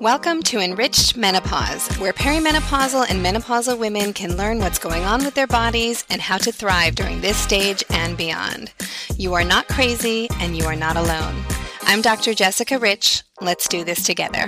Welcome to Enriched Menopause, where perimenopausal and menopausal women can learn what's going on with their bodies and how to thrive during this stage and beyond. You are not crazy and you are not alone. I'm Dr. Jessica Rich. Let's do this together.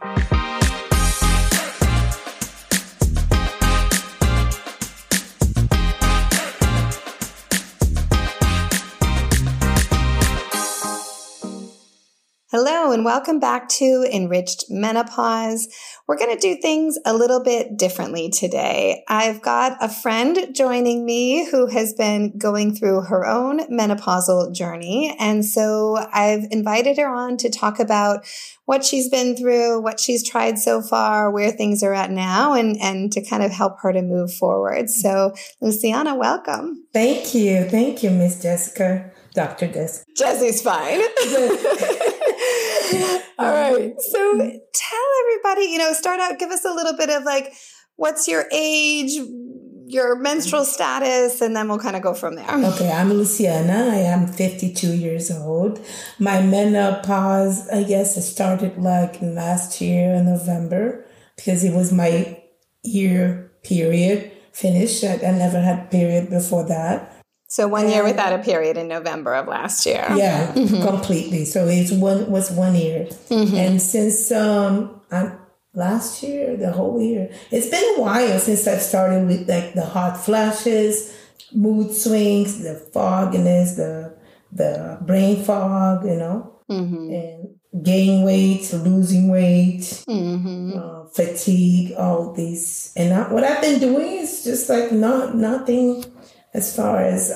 Hello and welcome back to Enriched Menopause. We're going to do things a little bit differently today. I've got a friend joining me who has been going through her own menopausal journey. And so I've invited her on to talk about what she's been through, what she's tried so far, where things are at now, and to kind of help her to move forward. So Luciana, welcome. Thank you. Thank you, Miss Jessica. Dr. Des. Jesse's fine. All right. So tell everybody, start out, give us a little bit of what's your age, your menstrual status, and then we'll kind of go from there. Okay. I'm Luciana. I am 52 years old. My menopause, I guess, it started last year in November because it was my year period finished. I never had a period before that. So 1 year without a period in November of last year. Yeah, completely. So it was 1 year. Mm-hmm. And since last year, the whole year, it's been a while since I've started with the hot flashes, mood swings, the fogginess, the brain fog, and gain weight, losing weight, fatigue, all these. And what I've been doing is just nothing. As far as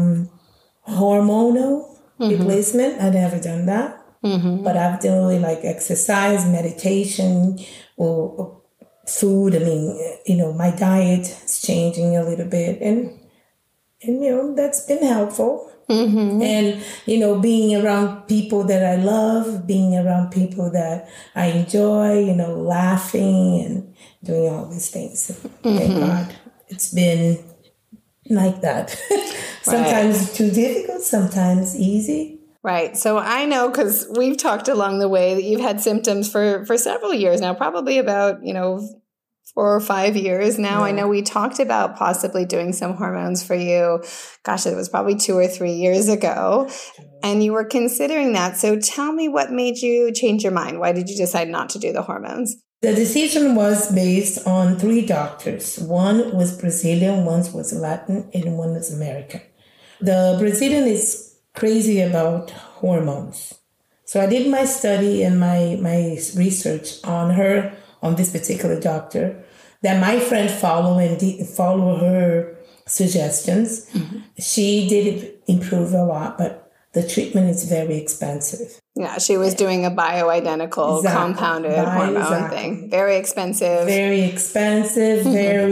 hormonal replacement, I've never done that. Mm-hmm. But I've done exercise, meditation, or food. I mean, my diet is changing a little bit. And that's been helpful. Mm-hmm. And, being around people that I love, being around people that I enjoy, laughing and doing all these things. Thank God. It's been like that. Sometimes right. Too difficult, sometimes easy. Right. So I know, because we've talked along the way, that you've had symptoms for several years now, probably about, 4 or 5 years now. Yeah. I know we talked about possibly doing some hormones for you. Gosh, it was probably 2 or 3 years ago. And you were considering that. So tell me what made you change your mind. Why did you decide not to do the hormones? The decision was based on 3 doctors. One was Brazilian, one was Latin, and one was American. The Brazilian is crazy about hormones. So I did my study and my research on her, on this particular doctor, that my friend follow her suggestions. Mm-hmm. She did improve a lot, but the treatment is very expensive. Yeah, she was doing a bioidentical compounded hormone thing. Very expensive. Very expensive,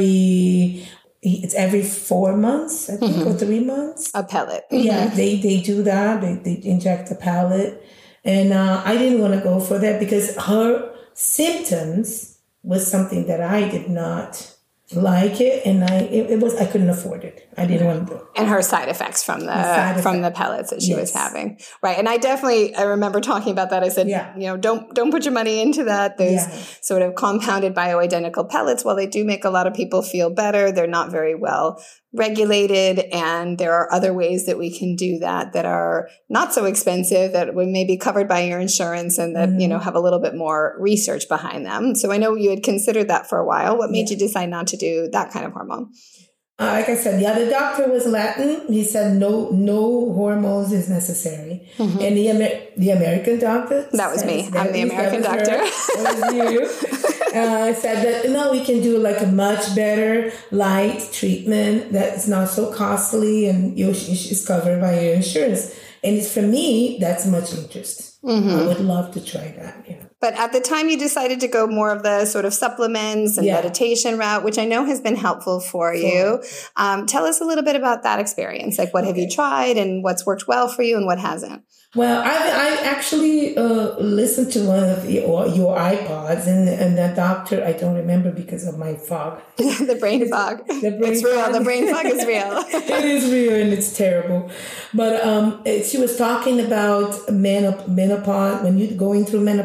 it's every 4 months, I think, or 3 months. A pellet. Yeah, they do that. They inject a pellet. And I didn't want to go for that because her symptoms was something that I did not like it, and I couldn't afford it. I didn't want to do it. And her side effects from the pellets that she was having. Right. And I remember talking about that. I said, don't put your money into that. There's sort of compounded bioidentical pellets. While they do make a lot of people feel better, they're not very well regulated. And there are other ways that we can do that are not so expensive, that may be covered by your insurance, and that, have a little bit more research behind them. So I know you had considered that for a while. What made you decide not to do that kind of hormone? Like I said, the other doctor was Latin. He said no hormones is necessary. Mm-hmm. And the American doctor, that was me. I'm the American doctor. That was you. Said that no, we can do a much better light treatment that's not so costly, and it's covered by your insurance. And for me, that's much interest. Mm-hmm. I would love to try that. Yeah. But at the time you decided to go more of the sort of supplements and meditation route, which I know has been helpful for you. Tell us a little bit about that experience. What have you tried, and what's worked well for you and what hasn't? Well, I actually listened to one of your iPods, and that doctor, I don't remember because of my fog. The brain fog. It's real. The brain fog is real. It is real, and it's terrible. But she was talking about menopause, when you're going through menopause,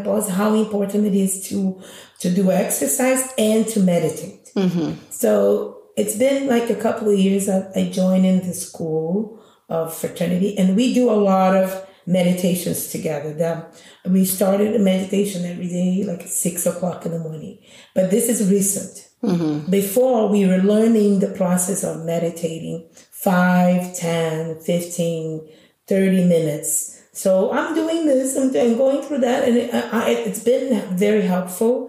how important it is to do exercise and to meditate. Mm-hmm. So it's been like a couple of years I joined in the school of fraternity, and we do a lot of meditations together. We started a meditation every day, like at 6 o'clock in the morning. But this is recent. Mm-hmm. Before, we were learning the process of meditating 5, 10, 15, 30 minutes. So I'm doing this, I'm going through that, and it's been very helpful.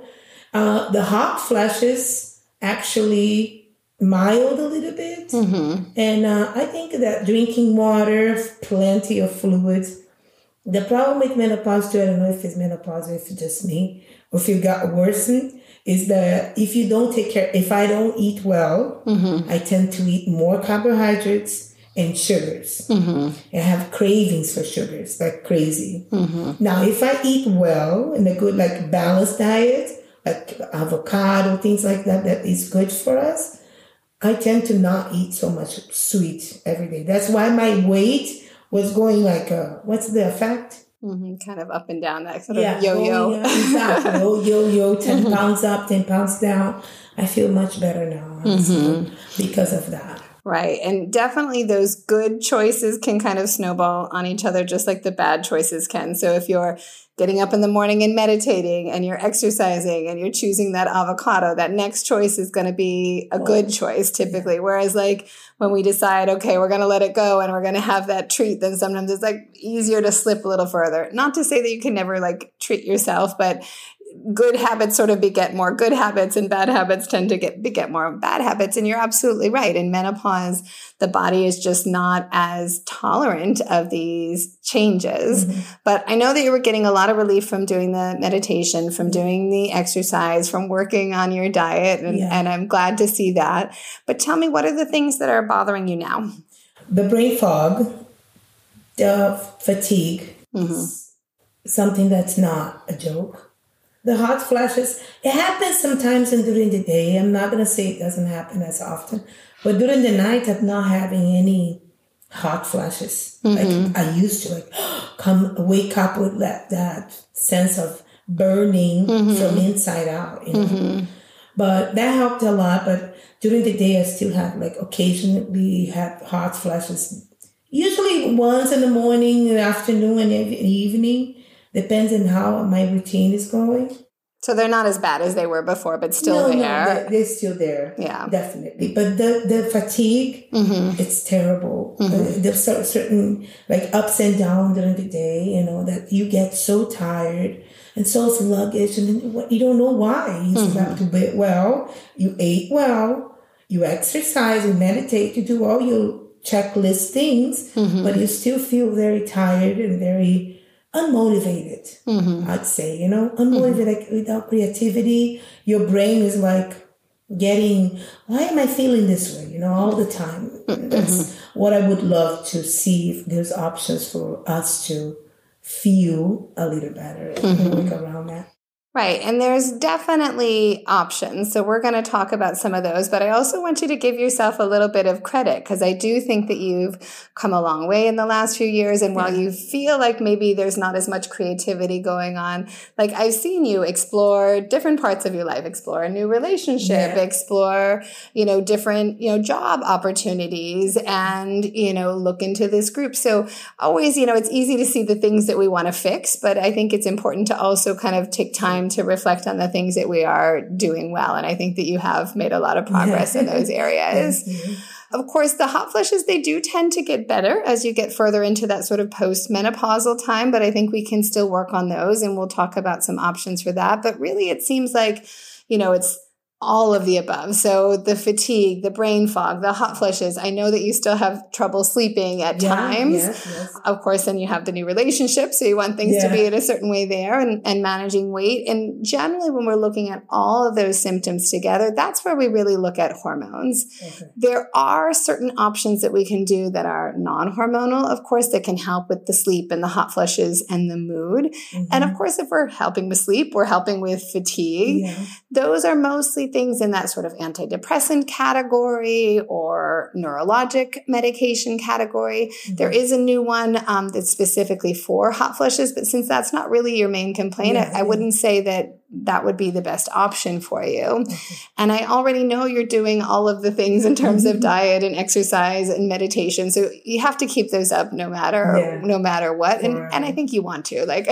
The hot flashes actually mild a little bit. Mm-hmm. And I think that drinking water, plenty of fluids. The problem with menopause too, I don't know if it's menopause or if it's just me, or if it got worsened, is that if you don't take care, if I don't eat well, mm-hmm. I tend to eat more carbohydrates and sugars. Mm-hmm. I have cravings for sugars like crazy. Mm-hmm. Now, if I eat well in a good, like balanced diet, like avocado, things like that, that is good for us, I tend to not eat so much sweet every day. That's why my weight was going like, what's the effect? Mm-hmm. Kind of up and down, that sort of yo-yo. Exactly. Yo-yo, 10 pounds up, 10 pounds down. I feel much better now mm-hmm. because of that. Right. And definitely those good choices can kind of snowball on each other, just like the bad choices can. So if you're getting up in the morning and meditating and you're exercising and you're choosing that avocado, that next choice is going to be a good choice typically. Whereas like when we decide, okay, we're going to let it go and we're going to have that treat, then sometimes it's like easier to slip a little further. Not to say that you can never like treat yourself, but good habits sort of beget more good habits, and bad habits tend to beget more bad habits. And you're absolutely right. In menopause, the body is just not as tolerant of these changes. Mm-hmm. But I know that you were getting a lot of relief from doing the meditation, from doing the exercise, from working on your diet. And I'm glad to see that. But tell me, what are the things that are bothering you now? The brain fog, the fatigue, mm-hmm. something that's not a joke. The hot flashes, it happens sometimes during the day. I'm not going to say it doesn't happen as often. But during the night, I'm not having any hot flashes. Mm-hmm. Like I used to wake up with that sense of burning mm-hmm. from inside out. You know? Mm-hmm. But that helped a lot. But during the day, I still have occasionally have hot flashes. Usually once in the morning, in the afternoon, and in the evening. Depends on how my routine is going. So they're not as bad as they were before, but still there. No, they're still there. Yeah. Definitely. But the fatigue, mm-hmm. it's terrible. Mm-hmm. There's certain ups and downs during the day, that you get so tired and so sluggish, and you don't know why. You mm-hmm. slept a bit well, you ate well, you exercise, you meditate, you do all your checklist things, mm-hmm. but you still feel very tired and very unmotivated, mm-hmm. I'd say, unmotivated, mm-hmm. Without creativity. Your brain is why am I feeling this way, all the time? Mm-hmm. That's what I would love to see, if there's options for us to feel a little better mm-hmm. and work around that. Right. And there's definitely options. So we're going to talk about some of those, but I also want you to give yourself a little bit of credit, because I do think that you've come a long way in the last few years. And while you feel like maybe there's not as much creativity going on, I've seen you explore different parts of your life, explore a new relationship, explore, different, job opportunities, and, look into this group. So always, it's easy to see the things that we want to fix, but I think it's important to also kind of take time to reflect on the things that we are doing well. And I think that you have made a lot of progress in those areas. Of course, the hot flushes, they do tend to get better as you get further into that sort of post-menopausal time, but I think we can still work on those, and we'll talk about some options for that. But really, it seems like, it's all of the above. So the fatigue, the brain fog, the hot flushes. I know that you still have trouble sleeping at times. Yes. Of course, then you have the new relationship. So you want things to be in a certain way there, and managing weight. And generally, when we're looking at all of those symptoms together, that's where we really look at hormones. Okay. There are certain options that we can do that are non-hormonal, of course, that can help with the sleep and the hot flushes and the mood. Mm-hmm. And of course, if we're helping with sleep, we're helping with fatigue. Yeah. Those are mostly things in that sort of antidepressant category or neurologic medication category. Mm-hmm. There is a new one that's specifically for hot flushes, but since that's not really your main complaint, I wouldn't say that would be the best option for you. Mm-hmm. And I already know you're doing all of the things in terms of diet and exercise and meditation. So you have to keep those up no matter what. And I think you want to, right?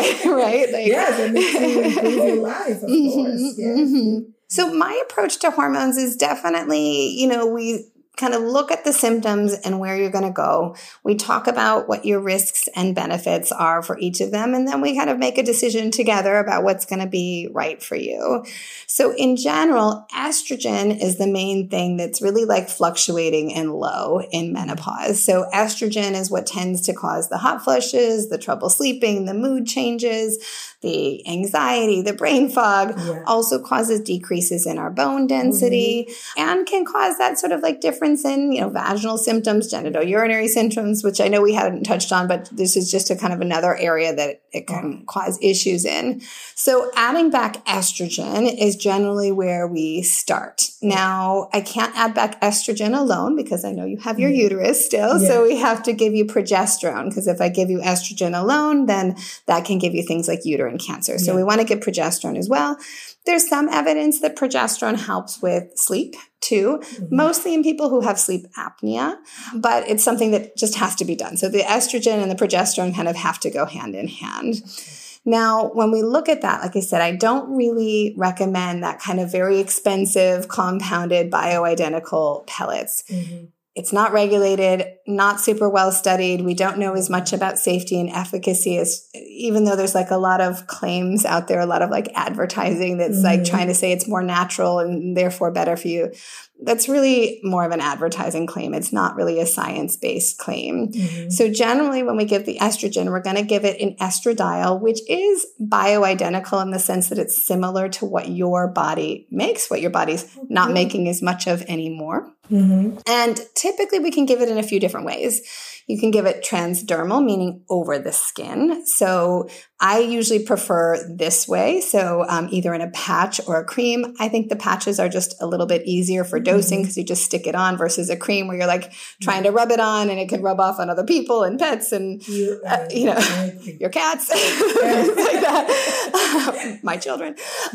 Yes, it makes you improve your life, of course. Yes. Mm-hmm. So my approach to hormones is definitely, we kind of look at the symptoms and where you're going to go. We talk about what your risks and benefits are for each of them. And then we kind of make a decision together about what's going to be right for you. So in general, estrogen is the main thing that's really like fluctuating and low in menopause. So estrogen is what tends to cause the hot flushes, the trouble sleeping, the mood changes, the anxiety, the brain fog, also causes decreases in our bone density, and can cause that sort of like difference in, vaginal symptoms, genitourinary symptoms, which I know we hadn't touched on, but this is just a kind of another area that it can cause issues in. So adding back estrogen is generally where we start. Now, I can't add back estrogen alone because I know you have your uterus still. So we have to give you progesterone, because if I give you estrogen alone, then that can give you things like uterine cancer. So we want to give progesterone as well. There's some evidence that progesterone helps with sleep too, mostly in people who have sleep apnea, but it's something that just has to be done. So the estrogen and the progesterone kind of have to go hand in hand. Now, when we look at that, like I said, I don't really recommend that kind of very expensive compounded bioidentical pellets. Mm-hmm. It's not regulated, not super well studied. We don't know as much about safety and efficacy as, even though there's like a lot of claims out there, a lot of like advertising that's like trying to say it's more natural and therefore better for you. That's really more of an advertising claim. It's not really a science-based claim. Mm-hmm. So generally when we give the estrogen, we're going to give it an estradiol, which is bioidentical in the sense that it's similar to what your body makes, what your body's not making as much of anymore. Mm-hmm. And typically we can give it in a few different ways. You can give it transdermal, meaning over the skin. So I usually prefer this way. So either in a patch or a cream. I think the patches are just a little bit easier for dosing because you just stick it on versus a cream where you're like trying to rub it on and it can rub off on other people and pets and, your cats, things like that, my children,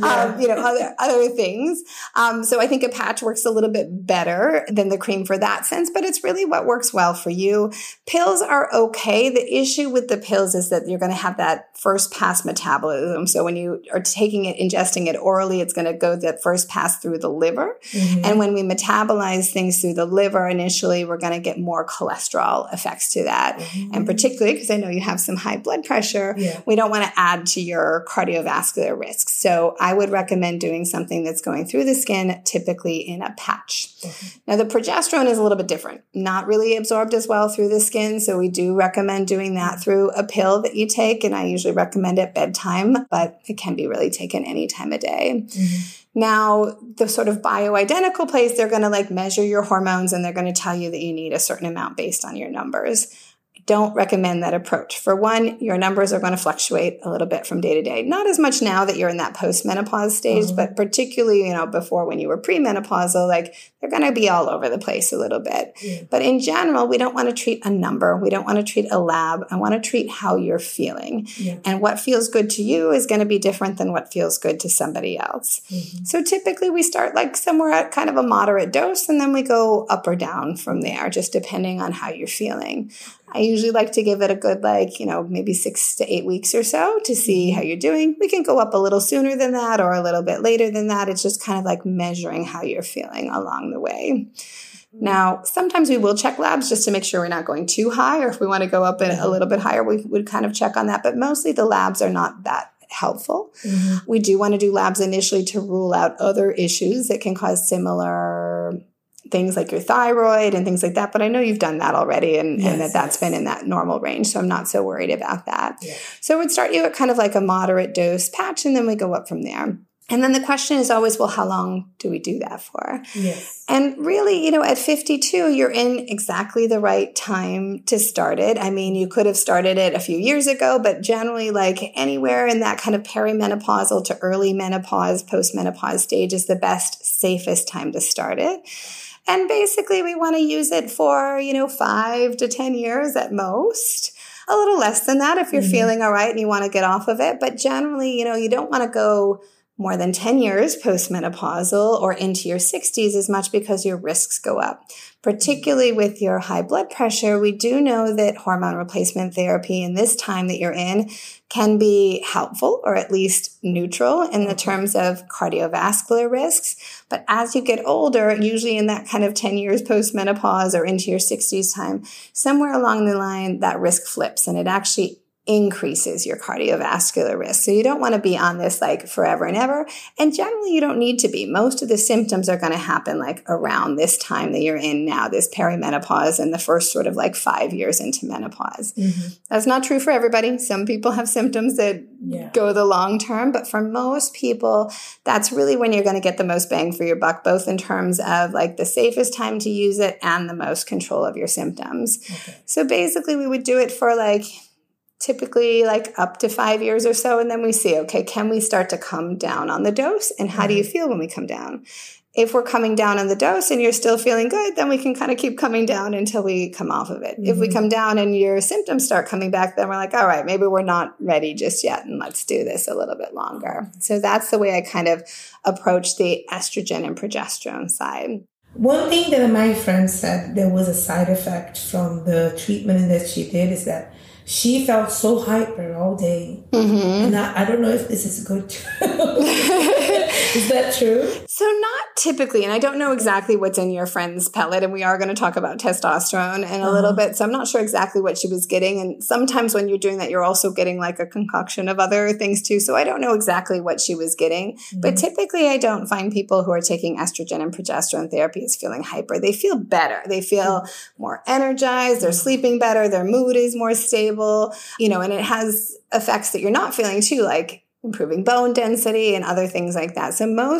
other things. So I think a patch works a little bit better than the cream for that sense, but it's really what works well for you. Pills are okay. The issue with the pills is that you're going to have that first pass metabolism. So when you are taking it, ingesting it orally, it's going to go that first pass through the liver. Mm-hmm. And when we metabolize things through the liver, initially, we're going to get more cholesterol effects to that. Mm-hmm. And particularly because I know you have some high blood pressure, we don't want to add to your cardiovascular risk. So I would recommend doing something that's going through the skin, typically in a patch. Mm-hmm. Now, the progesterone is a little bit different, not really absorbed as well through the skin. So we do recommend doing that through a pill that you take. And I usually recommend at bedtime, but it can be really taken any time of day. Mm-hmm. Now, the sort of bioidentical place, they're going to like measure your hormones and they're going to tell you that you need a certain amount based on your numbers. Don't recommend that approach. For one, your numbers are going to fluctuate a little bit from day to day. Not as much now that you're in that postmenopause stage, but particularly, before when you were premenopausal, like they're going to be all over the place a little bit. Yeah. But in general, we don't want to treat a number. We don't want to treat a lab. I want to treat how you're feeling. Yeah. And what feels good to you is going to be different than what feels good to somebody else. Mm-hmm. So typically we start like somewhere at kind of a moderate dose and then we go up or down from there, just depending on how you're feeling. I usually like to give it a good, maybe 6 to 8 weeks or so to see how you're doing. We can go up a little sooner than that or a little bit later than that. It's just kind of like measuring how you're feeling along the way. Now, sometimes we will check labs just to make sure we're not going too high, or if we want to go up a little bit higher, we would kind of check on that. But mostly the labs are not that helpful. Mm-hmm. We do want to do labs initially to rule out other issues that can cause similar things like your thyroid and things like that. But I know you've done that already and that's been in that normal range. So I'm not so worried about that. Yeah. So we'd start you at kind of like a moderate dose patch and then we go up from there. And then the question is always, well, how long do we do that for? Yes. And really, at 52, you're in exactly the right time to start it. I mean, you could have started it a few years ago, but generally like anywhere in that kind of perimenopausal to early menopause, postmenopause stage is the best, safest time to start it. And basically we want to use it for, 5 to 10 years at most. A little less than that if you're feeling all right and you want to get off of it. But generally, you don't want to go more than 10 years postmenopausal or into your 60s as much because your risks go up. Particularly with your high blood pressure, we do know that hormone replacement therapy in this time that you're in can be helpful or at least neutral in the terms of cardiovascular risks. But as you get older, usually in that kind of 10 years postmenopause or into your 60s time, somewhere along the line, that risk flips and it actually increases your cardiovascular risk. So you don't want to be on this like forever and ever. And generally you don't need to be. Most of the symptoms are going to happen like around this time that you're in now, this perimenopause and the first sort of like 5 years into menopause. That's not true for everybody. Some people have symptoms that go the long term, but for most people, that's really when you're going to get the most bang for your buck, both in terms of like the safest time to use it and the most control of your symptoms. Okay. So basically we would do it for like typically like up to 5 years or so. And then we see, okay, can we start to come down on the dose? And how do you feel when we come down? If we're coming down on the dose and you're still feeling good, then we can kind of keep coming down until we come off of it. If we come down and your symptoms start coming back, then we're like, all right, maybe we're not ready just yet. And let's do this a little bit longer. So that's the way I kind of approach the estrogen and progesterone side. One thing that my friend said there was a side effect from the treatment that she did is that she felt so hyper all day. And I don't know if this is good. Is that true? So not typically, and I don't know exactly what's in your friend's pellet, and we are going to talk about testosterone in a little bit, so I'm not sure exactly what she was getting. And sometimes when you're doing that, you're also getting like a concoction of other things too. So I don't know exactly what she was getting. But typically I don't find people who are taking estrogen and progesterone therapy as feeling hyper. They feel better. They feel more energized. They're sleeping better. Their mood is more stable, and it has effects that you're not feeling too, like improving bone density and other things like that. So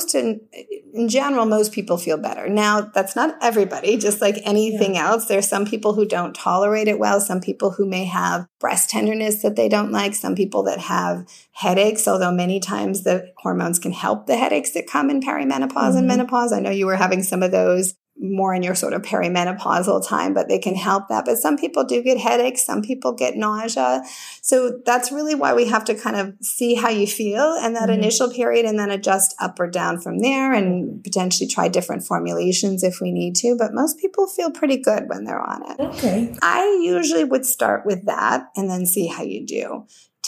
in general, most people feel better. Now, that's not everybody, just like anything else. There's some people who don't tolerate it well, some people who may have breast tenderness that they don't like, some people that have headaches, although many times the hormones can help the headaches that come in perimenopause and menopause. I know you were having some of those more in your sort of perimenopausal time, but they can help that. But some people do get headaches. Some people get nausea. So that's really why we have to kind of see how you feel in that initial period and then adjust up or down from there and potentially try different formulations if we need to. But most people feel pretty good when they're on it. Okay. I usually would start with that and then see how you do.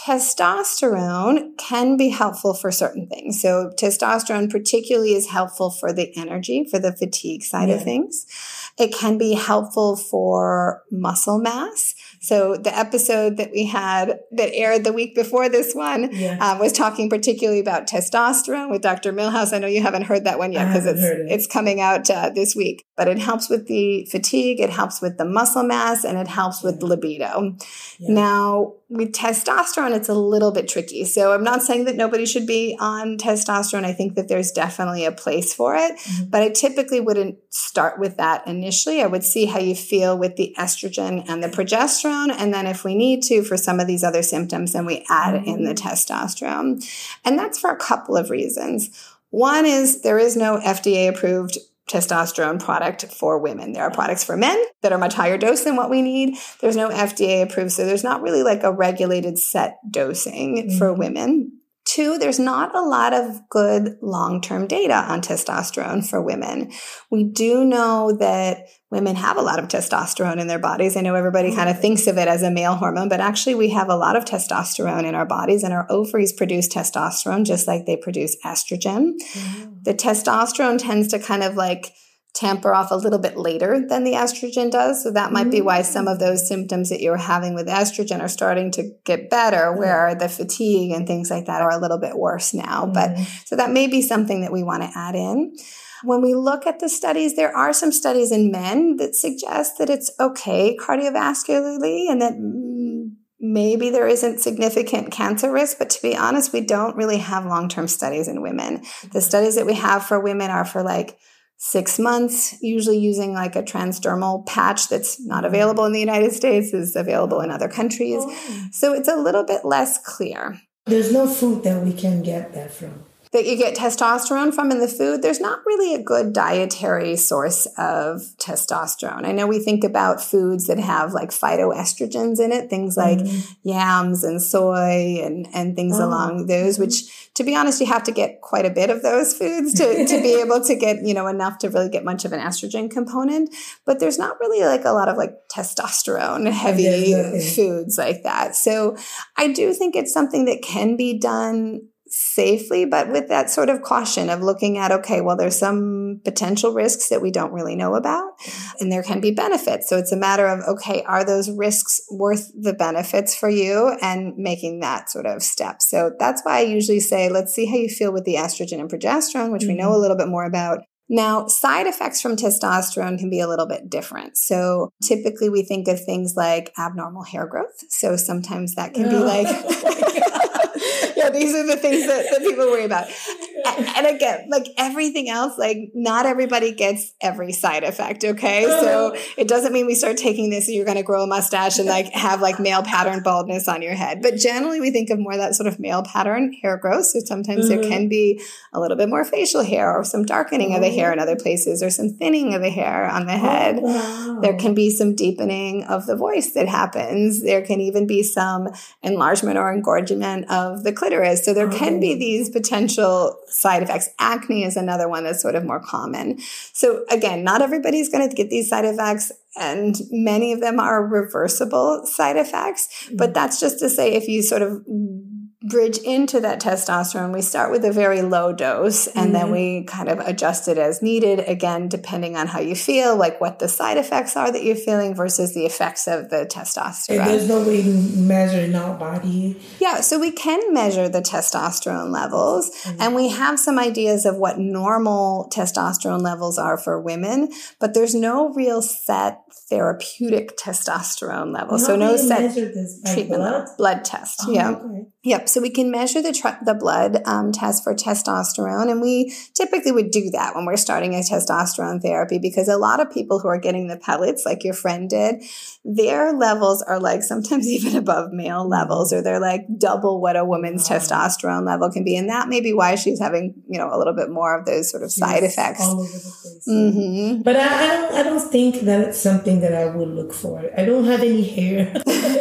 Testosterone can be helpful for certain things. So testosterone particularly is helpful for the energy, for the fatigue side of things. It can be helpful for muscle mass. So the episode that we had that aired the week before this one was talking particularly about testosterone with Dr. Milhouse. I know you haven't heard that one yet because it's coming out this week. But it helps with the fatigue, it helps with the muscle mass, and it helps with libido. Now, with testosterone, it's a little bit tricky. So I'm not saying that nobody should be on testosterone. I think that there's definitely a place for it. But I typically wouldn't start with that initially. I would see how you feel with the estrogen and the progesterone. And then if we need to, for some of these other symptoms, then we add in the testosterone. And that's for a couple of reasons. One is there is no FDA-approved testosterone product for women. There are products for men that are much higher dose than what we need. There's no FDA approved, so there's not really like a regulated set dosing for women. Two, there's not a lot of good long-term data on testosterone for women. We do know that women have a lot of testosterone in their bodies. I know everybody kind of thinks of it as a male hormone, but actually we have a lot of testosterone in our bodies, and our ovaries produce testosterone just like they produce estrogen. The testosterone tends to kind of like tamper off a little bit later than the estrogen does. So that might be why some of those symptoms that you're having with estrogen are starting to get better, where the fatigue and things like that are a little bit worse now. But so that may be something that we want to add in. When we look at the studies, there are some studies in men that suggest that it's okay cardiovascularly and that maybe there isn't significant cancer risk, but to be honest, we don't really have long-term studies in women. The studies that we have for women are for like 6 months, usually using like a transdermal patch that's not available in the United States, is available in other countries. So it's a little bit less clear. There's no food that we can get that from. That you get testosterone from in the food, there's not really a good dietary source of testosterone. I know we think about foods that have like phytoestrogens in it, things like yams and soy and things along those, which, to be honest, you have to get quite a bit of those foods to be able to get, enough to really get much of an estrogen component. But there's not really like a lot of like testosterone heavy foods like that. So I do think it's something that can be done safely, but with that sort of caution of looking at, okay, well, there's some potential risks that we don't really know about, and there can be benefits. So it's a matter of, okay, are those risks worth the benefits for you, and making that sort of step. So that's why I usually say, let's see how you feel with the estrogen and progesterone, which we know a little bit more about. Now, side effects from testosterone can be a little bit different. So typically we think of things like abnormal hair growth. So sometimes that can be like, yeah, these are the things that people worry about. And again, like everything else, like not everybody gets every side effect, okay? So it doesn't mean we start taking this and you're going to grow a mustache and like have like male pattern baldness on your head. But generally we think of more that sort of male pattern hair growth. So sometimes there can be a little bit more facial hair or some darkening of the hair in other places, or some thinning of the hair on the head. There can be some deepening of the voice that happens. There can even be some enlargement or engorgement of the clitoris. So there can be these potential side effects. Acne is another one that's sort of more common. So again, not everybody's going to get these side effects, and many of them are reversible side effects. But that's just to say, if you sort of bridge into that testosterone, we start with a very low dose, and then we kind of adjust it as needed, again, depending on how you feel, like what the side effects are that you're feeling versus the effects of the testosterone. And there's no way to measure in our body? Yeah, so we can measure the testosterone levels, and we have some ideas of what normal testosterone levels are for women, but there's no real set therapeutic testosterone level. So no set treatment level. Blood test. Yep. So we can measure the blood test for testosterone, and we typically would do that when we're starting a testosterone therapy, because a lot of people who are getting the pellets, like your friend did, their levels are like sometimes even above male levels, or they're like double what a woman's testosterone level can be, and that may be why she's having a little bit more of those sort of side effects. All over the place. But I don't think that it's something that I would look for. I don't have any hair.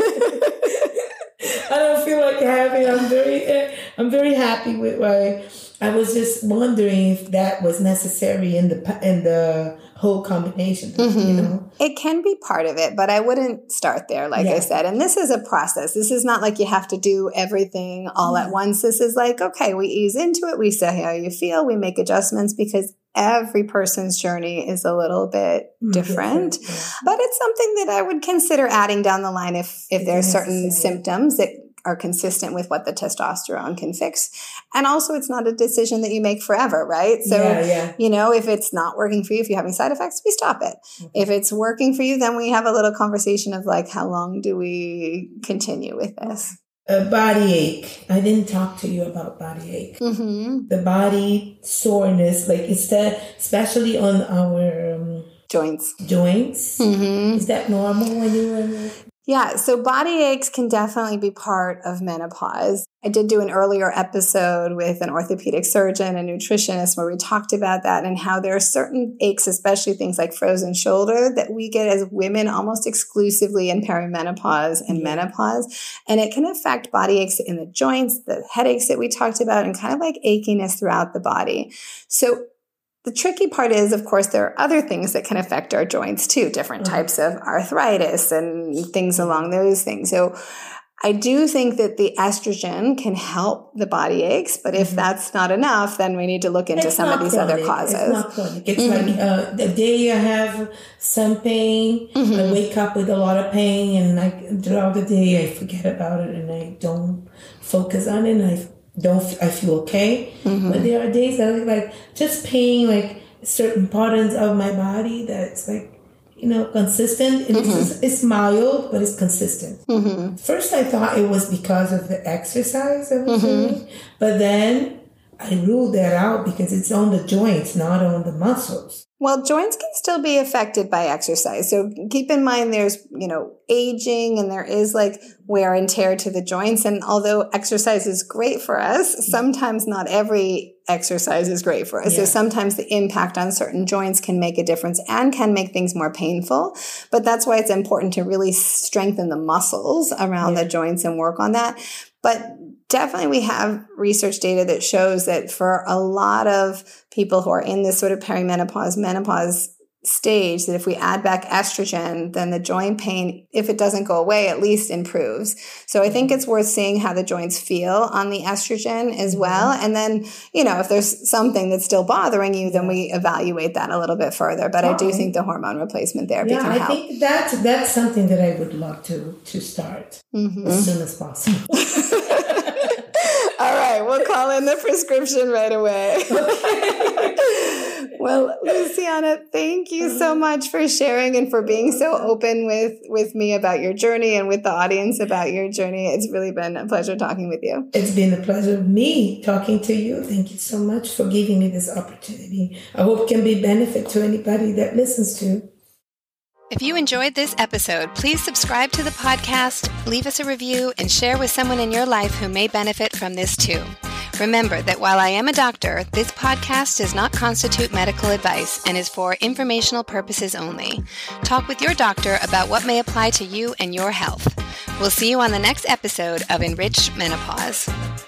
I don't feel like having. I'm very happy with I was just wondering if that was necessary in the whole combination. It can be part of it, but I wouldn't start there, like I said. And this is a process. This is not like you have to do everything all at once. This is like, okay, we ease into it. We say how you feel. We make adjustments, because every person's journey is a little bit different. But it's something that I would consider adding down the line if there are certain symptoms that are consistent with what the testosterone can fix. And also, it's not a decision that you make forever, right? So, if it's not working for you, if you're having side effects, we stop it. If it's working for you, then we have a little conversation of like, how long do we continue with this? Body ache. I didn't talk to you about body ache. The body soreness, like is that especially on our joints? Is that normal when you were? Yeah, so body aches can definitely be part of menopause. I did do an earlier episode with an orthopedic surgeon and nutritionist where we talked about that and how there are certain aches, especially things like frozen shoulder, that we get as women almost exclusively in perimenopause and menopause. And it can affect body aches in the joints, the headaches that we talked about, and kind of like achiness throughout the body. So the tricky part is, of course, there are other things that can affect our joints too, different types of arthritis and things along those things. So I do think that the estrogen can help the body aches, but if that's not enough, then we need to look into some of these other causes. It's not chronic. It's like the day I have some pain, I wake up with a lot of pain, and like throughout the day I forget about it and I don't focus on it, and I feel okay. But there are days that I like just pain, like certain parts of my body that's like, consistent. And it's mild, but it's consistent. First, I thought it was because of the exercise I was doing, but then I ruled that out because it's on the joints, not on the muscles. Well, joints can still be affected by exercise. So keep in mind there's, aging and there is like wear and tear to the joints. And although exercise is great for us, sometimes not every exercise is great for us. Yeah. So sometimes the impact on certain joints can make a difference and can make things more painful. But that's why it's important to really strengthen the muscles around the joints and work on that. But definitely we have research data that shows that for a lot of people who are in this sort of perimenopause, menopause stage, that if we add back estrogen, then the joint pain, if it doesn't go away, at least improves. So I think it's worth seeing how the joints feel on the estrogen as well. And then, if there's something that's still bothering you, then we evaluate that a little bit further. But I do think the hormone replacement therapy can help. I think that's something that I would love to start as soon as possible. All right, we'll call in the prescription right away. Okay. Well, Luciana, thank you so much for sharing and for being so open with me about your journey and with the audience about your journey. It's really been a pleasure talking with you. It's been a pleasure of me talking to you. Thank you so much for giving me this opportunity. I hope it can be benefit to anybody that listens to. If you enjoyed this episode, please subscribe to the podcast, leave us a review, and share with someone in your life who may benefit from this too. Remember that while I am a doctor, this podcast does not constitute medical advice and is for informational purposes only. Talk with your doctor about what may apply to you and your health. We'll see you on the next episode of Enriched Menopause.